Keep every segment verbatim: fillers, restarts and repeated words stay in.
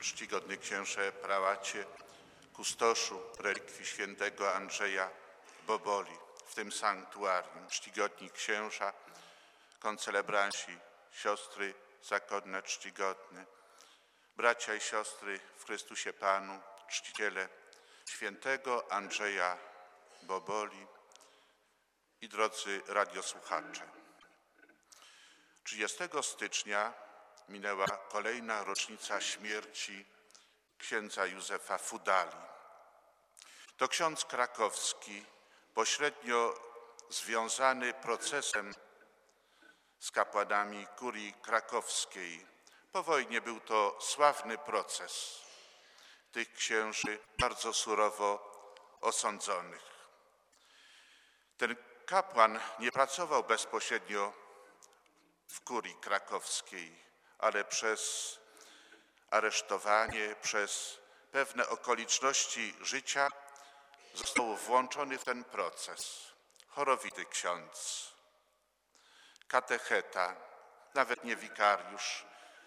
Czcigodny księże prałacie, kustoszu relikwii świętego Andrzeja Boboli w tym sanktuarium, czcigodni księża, koncelebranci, siostry zakonne czcigodne, bracia i siostry w Chrystusie Panu, czciciele świętego Andrzeja Boboli i drodzy radiosłuchacze. trzydziestego stycznia minęła kolejna rocznica śmierci księdza Józefa Fudali. To ksiądz krakowski, pośrednio związany procesem z kapłanami kurii krakowskiej. Po wojnie był to sławny proces tych księży bardzo surowo osądzonych. Ten kapłan nie pracował bezpośrednio w kurii krakowskiej, ale przez aresztowanie, przez pewne okoliczności życia został włączony w ten proces. Chorowity ksiądz, katecheta, nawet nie wikariusz.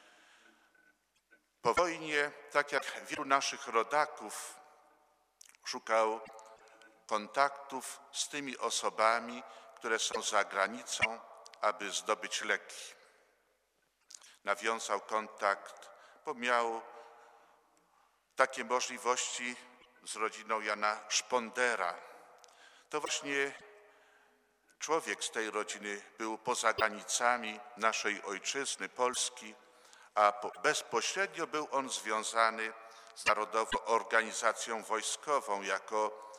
Po wojnie, tak jak wielu naszych rodaków, szukał kontaktów z tymi osobami, które są za granicą, aby zdobyć leki. Nawiązał kontakt, bo miał takie możliwości z rodziną Jana Szpondera. To właśnie człowiek z tej rodziny był poza granicami naszej ojczyzny, Polski, a bezpośrednio był on związany z Narodową Organizacją Wojskową. Jako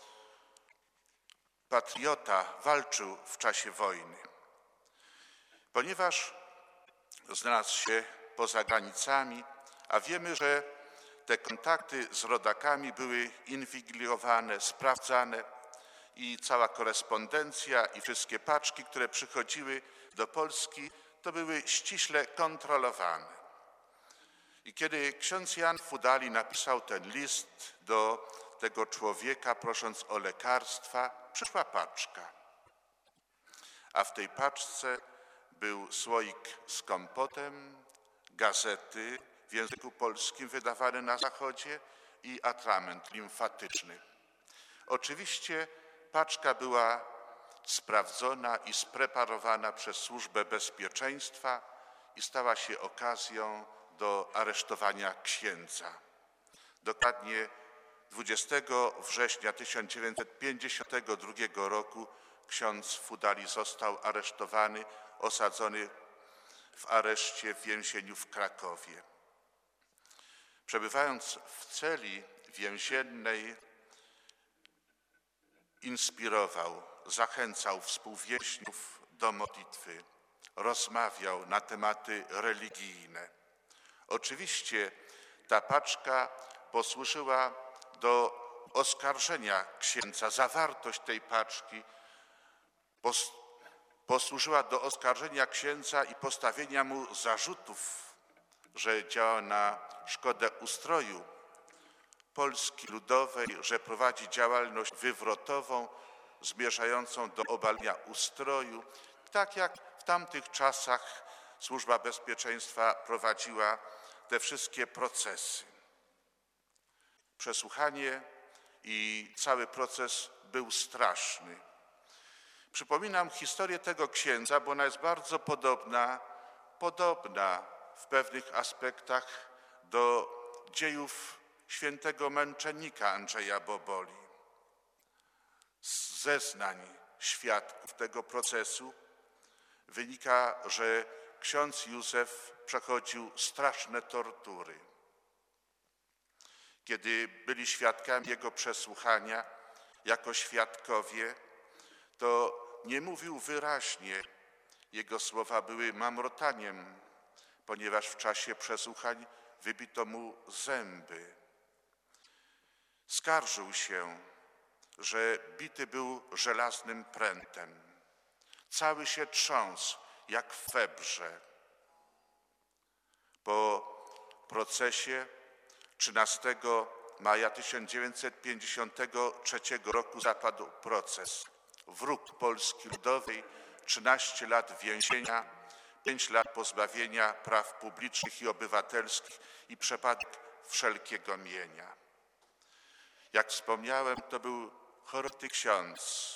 patriota walczył w czasie wojny. Ponieważ znalazł się poza granicami, a wiemy, że te kontakty z rodakami były inwigilowane, sprawdzane i cała korespondencja i wszystkie paczki, które przychodziły do Polski, to były ściśle kontrolowane. I kiedy ksiądz Jan Fudali napisał ten list do tego człowieka, prosząc o lekarstwa, przyszła paczka. A w tej paczce był słoik z kompotem, gazety w języku polskim wydawane na Zachodzie i atrament limfatyczny. Oczywiście paczka była sprawdzona i spreparowana przez Służbę Bezpieczeństwa i stała się okazją do aresztowania księdza. Dokładnie dwudziestego września tysiąc dziewięćset pięćdziesiątego drugiego roku ksiądz Fudali został aresztowany, osadzony w areszcie w więzieniu w Krakowie. Przebywając w celi więziennej, inspirował, zachęcał współwięźniów do modlitwy, rozmawiał na tematy religijne. Oczywiście ta paczka posłużyła do oskarżenia księdza. Zawartość tej paczki pos- posłużyła do oskarżenia księdza i postawienia mu zarzutów, że działa na szkodę ustroju Polski Ludowej, że prowadzi działalność wywrotową zmierzającą do obalenia ustroju. Tak jak w tamtych czasach Służba Bezpieczeństwa prowadziła te wszystkie procesy. Przesłuchanie i cały proces był straszny. Przypominam historię tego księdza, bo ona jest bardzo podobna, podobna w pewnych aspektach do dziejów świętego męczennika Andrzeja Boboli. Z zeznań świadków tego procesu wynika, że ksiądz Józef przechodził straszne tortury. Kiedy byli świadkami jego przesłuchania jako świadkowie, to nie mówił wyraźnie. Jego słowa były mamrotaniem, ponieważ w czasie przesłuchań wybito mu zęby. Skarżył się, że bity był żelaznym prętem. Cały się trząsł, jak w febrze. Po procesie trzynastego maja tysiąc dziewięćset pięćdziesiątego trzeciego roku zapadł proces. Wróg Polski Ludowej, trzynaście lat więzienia, pięć lat pozbawienia praw publicznych i obywatelskich i przepadek wszelkiego mienia. Jak wspomniałem, to był choroby ksiądz,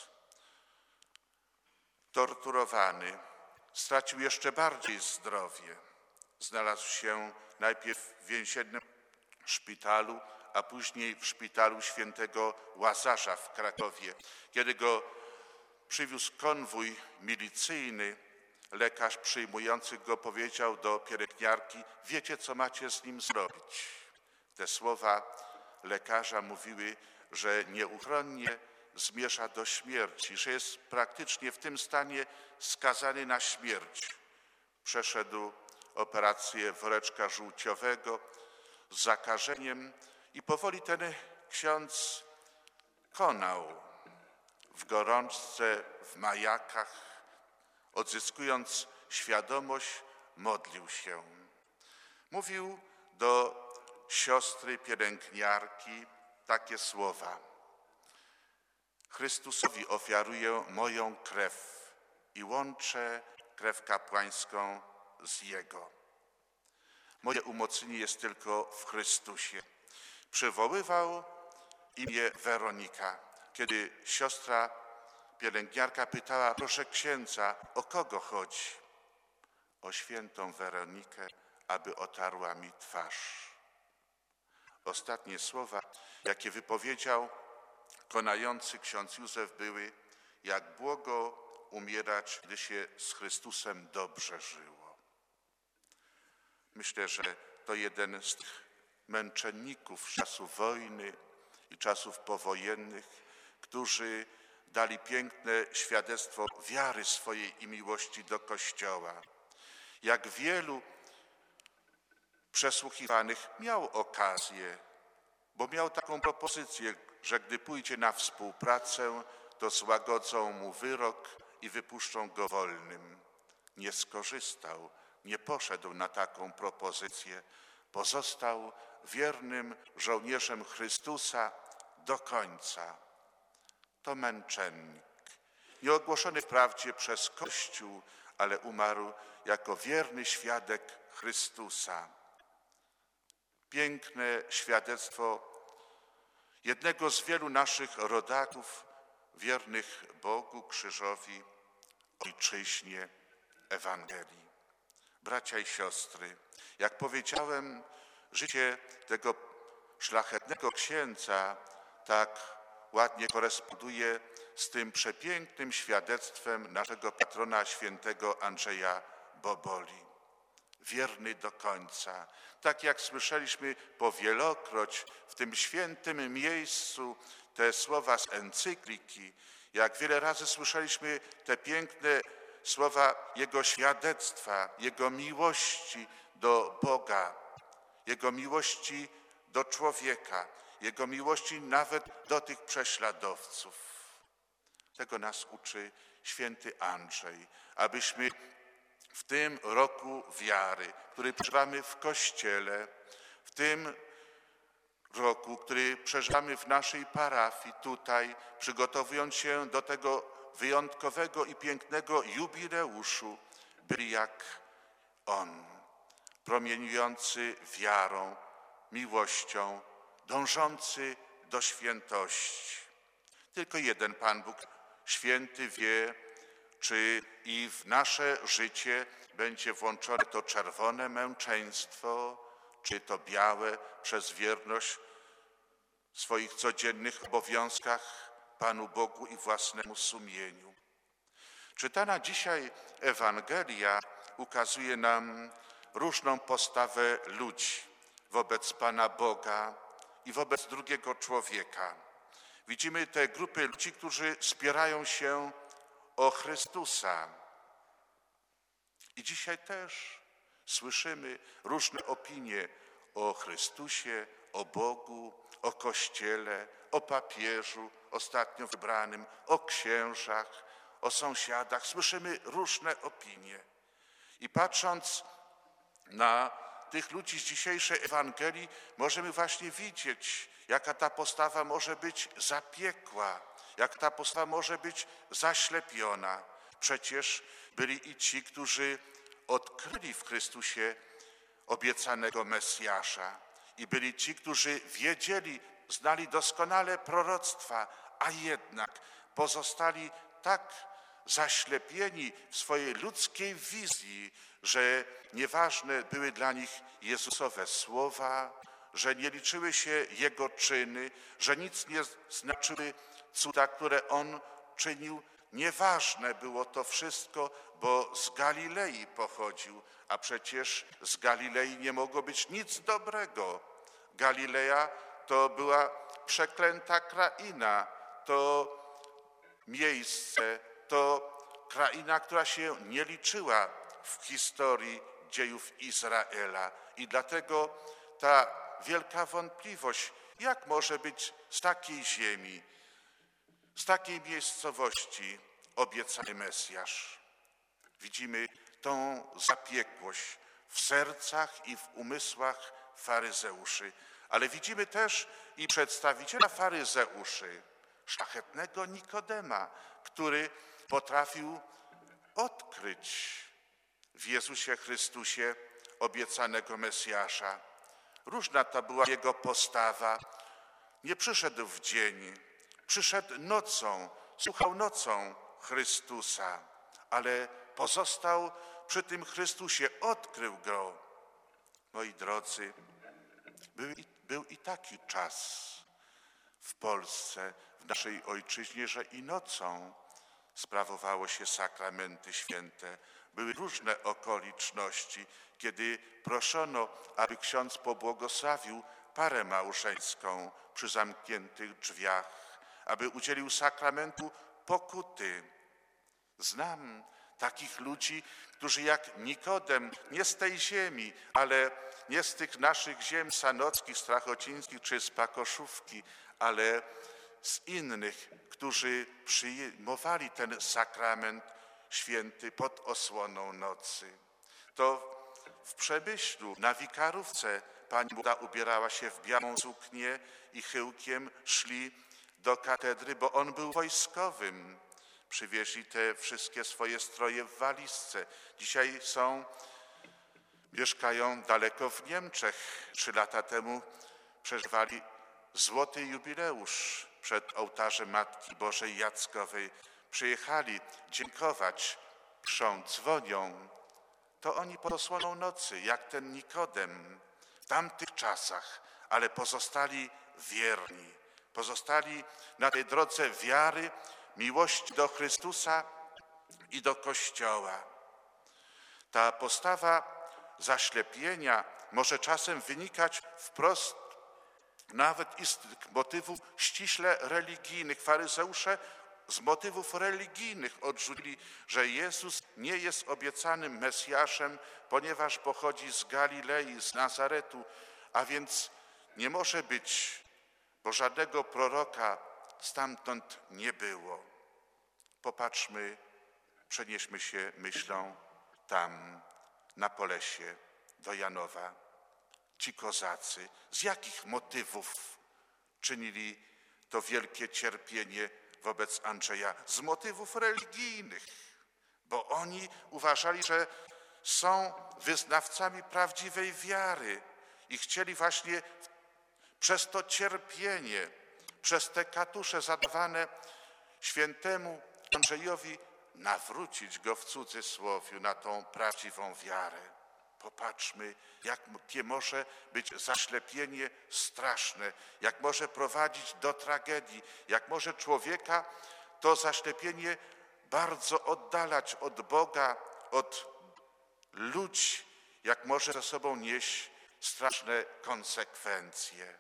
torturowany, stracił jeszcze bardziej zdrowie. Znalazł się najpierw w więziennym szpitalu, a później w szpitalu świętego Łazarza w Krakowie. Kiedy go przywiózł konwój milicyjny, lekarz przyjmujący go powiedział do pielęgniarki: wiecie, co macie z nim zrobić? Te słowa lekarza mówiły, że nieuchronnie zmierza do śmierci, że jest praktycznie w tym stanie skazany na śmierć. Przeszedł operację woreczka żółciowego z zakażeniem i powoli ten ksiądz konał w gorączce, w majakach, odzyskując świadomość, modlił się. Mówił do siostry pielęgniarki takie słowa: Chrystusowi ofiaruję moją krew i łączę krew kapłańską z Jego. Moje umocnienie jest tylko w Chrystusie. Przywoływał imię Weronika. Kiedy siostra pielęgniarka pytała: proszę księdza, o kogo chodzi? O świętą Weronikę, aby otarła mi twarz. Ostatnie słowa, jakie wypowiedział konający ksiądz Józef, były: jak błogo umierać, gdy się z Chrystusem dobrze żyło. Myślę, że to jeden z tych męczenników czasów wojny i czasów powojennych, którzy dali piękne świadectwo wiary swojej i miłości do Kościoła. Jak wielu przesłuchiwanych miał okazję, bo miał taką propozycję, że gdy pójdzie na współpracę, to złagodzą mu wyrok i wypuszczą go wolnym. Nie skorzystał, nie poszedł na taką propozycję. Pozostał wiernym żołnierzem Chrystusa do końca. To męczennik, nieogłoszony wprawdzie przez Kościół, ale umarł jako wierny świadek Chrystusa. Piękne świadectwo jednego z wielu naszych rodaków, wiernych Bogu, krzyżowi, ojczyźnie, Ewangelii. Bracia i siostry, jak powiedziałem, życie tego szlachetnego księdza tak ładnie koresponduje z tym przepięknym świadectwem naszego patrona świętego Andrzeja Boboli. Wierny do końca. Tak jak słyszeliśmy powielokroć w tym świętym miejscu te słowa z encykliki, jak wiele razy słyszeliśmy te piękne słowa Jego świadectwa, Jego miłości do Boga, Jego miłości do człowieka, Jego miłości nawet do tych prześladowców. Tego nas uczy święty Andrzej, abyśmy w tym roku wiary, który przeżywamy w Kościele, w tym roku, który przeżywamy w naszej parafii tutaj, przygotowując się do tego wyjątkowego i pięknego jubileuszu, byli jak On, promieniujący wiarą, miłością, dążący do świętości. Tylko jeden Pan Bóg święty wie, czy i w nasze życie będzie włączone to czerwone męczeństwo, czy to białe przez wierność w swoich codziennych obowiązkach Panu Bogu i własnemu sumieniu. Czytana dzisiaj Ewangelia ukazuje nam różną postawę ludzi wobec Pana Boga i wobec drugiego człowieka. Widzimy te grupy ludzi, którzy spierają się o Chrystusa. I dzisiaj też słyszymy różne opinie o Chrystusie, o Bogu, o Kościele, o papieżu ostatnio wybranym, o księżach, o sąsiadach. Słyszymy różne opinie. I patrząc na tych ludzi z dzisiejszej Ewangelii, możemy właśnie widzieć, jaka ta postawa może być zapiekła, jak ta postawa może być zaślepiona. Przecież byli i ci, którzy odkryli w Chrystusie obiecanego Mesjasza. I byli ci, którzy wiedzieli, znali doskonale proroctwa, a jednak pozostali tak zaślepieni w swojej ludzkiej wizji, że nieważne były dla nich Jezusowe słowa, że nie liczyły się Jego czyny, że nic nie znaczyły cuda, które On czynił. Nieważne było to wszystko, bo z Galilei pochodził, a przecież z Galilei nie mogło być nic dobrego. Galileja to była przeklęta kraina, to miejsce, to kraina, która się nie liczyła w historii dziejów Izraela. I dlatego ta wielka wątpliwość, jak może być z takiej ziemi, z takiej miejscowości obiecany Mesjasz. Widzimy tą zapiekłość w sercach i w umysłach faryzeuszy, ale widzimy też i przedstawiciela faryzeuszy, szlachetnego Nikodema, który potrafił odkryć w Jezusie Chrystusie obiecanego Mesjasza. Różna to była jego postawa. Nie przyszedł w dzień, przyszedł nocą, słuchał nocą Chrystusa, ale pozostał przy tym Chrystusie, odkrył Go. Moi drodzy, był i, był i taki czas w Polsce, w naszej ojczyźnie, że i nocą sprawowało się sakramenty święte. Były różne okoliczności, kiedy proszono, aby ksiądz pobłogosławił parę małżeńską przy zamkniętych drzwiach, aby udzielił sakramentu pokuty. Znam takich ludzi, którzy jak Nikodem, nie z tej ziemi, ale nie z tych naszych ziem sanockich, strachocińskich czy z Pakoszówki, ale z innych, którzy przyjmowali ten sakrament święty pod osłoną nocy. To w Przemyślu, na Wikarówce, pani młoda ubierała się w białą suknię i chyłkiem szli do katedry, bo on był wojskowym. Przywieźli te wszystkie swoje stroje w walizce. Dzisiaj są, mieszkają daleko w Niemczech. Trzy lata temu przeżywali złoty jubileusz przed ołtarzem Matki Bożej Jackowej. Przyjechali dziękować, piszą, dzwonią. To oni pod osłoną nocy, jak ten Nikodem w tamtych czasach, ale pozostali wierni. Pozostali na tej drodze wiary, miłości do Chrystusa i do Kościoła. Ta postawa zaślepienia może czasem wynikać wprost nawet i z tych motywów ściśle religijnych. Faryzeusze z motywów religijnych odrzucili, że Jezus nie jest obiecanym Mesjaszem, ponieważ pochodzi z Galilei, z Nazaretu, a więc nie może być, bo żadnego proroka stamtąd nie było. Popatrzmy, przenieśmy się myślą tam, na Polesie, do Janowa. Ci kozacy, z jakich motywów czynili to wielkie cierpienie wobec Andrzeja? Z motywów religijnych, bo oni uważali, że są wyznawcami prawdziwej wiary i chcieli właśnie przez to cierpienie, przez te katusze zadawane świętemu Andrzejowi nawrócić go w cudzysłowie na tą prawdziwą wiarę. Popatrzmy, jakie może być zaślepienie straszne, jak może prowadzić do tragedii, jak może człowieka to zaślepienie bardzo oddalać od Boga, od ludzi, jak może ze sobą nieść straszne konsekwencje.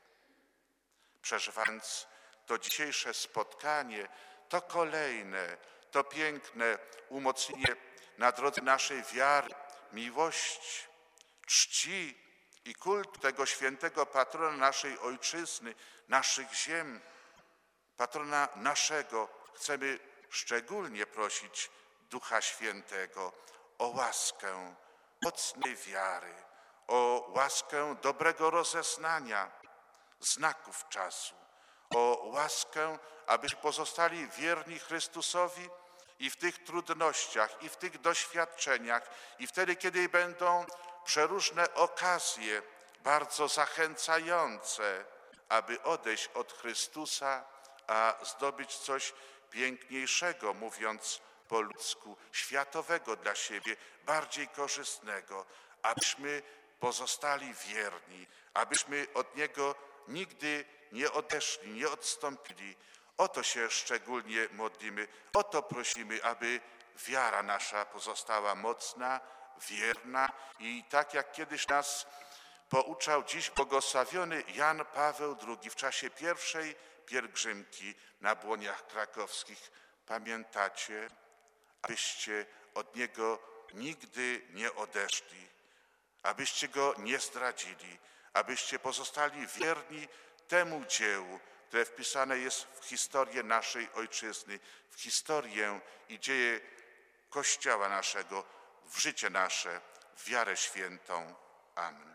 Przeżywając to dzisiejsze spotkanie, to kolejne, to piękne umocnienie na drodze naszej wiary, miłości, czci i kultu tego świętego patrona naszej ojczyzny, naszych ziem, patrona naszego, chcemy szczególnie prosić Ducha Świętego o łaskę mocnej wiary, o łaskę dobrego rozeznania znaków czasu, o łaskę, abyśmy pozostali wierni Chrystusowi i w tych trudnościach, i w tych doświadczeniach, i wtedy, kiedy będą przeróżne okazje bardzo zachęcające, aby odejść od Chrystusa, a zdobyć coś piękniejszego, mówiąc po ludzku, światowego dla siebie, bardziej korzystnego, abyśmy pozostali wierni, abyśmy od Niego nigdy nie odeszli, nie odstąpili. O to się szczególnie modlimy, o to prosimy, aby wiara nasza pozostała mocna, wierna i tak jak kiedyś nas pouczał dziś błogosławiony Jan Paweł drugi w czasie pierwszej pielgrzymki na Błoniach Krakowskich. Pamiętacie, abyście od Niego nigdy nie odeszli, abyście Go nie zdradzili, abyście pozostali wierni temu dziełu, które wpisane jest w historię naszej Ojczyzny, w historię i dzieje Kościoła naszego, w życie nasze, w wiarę świętą. Amen.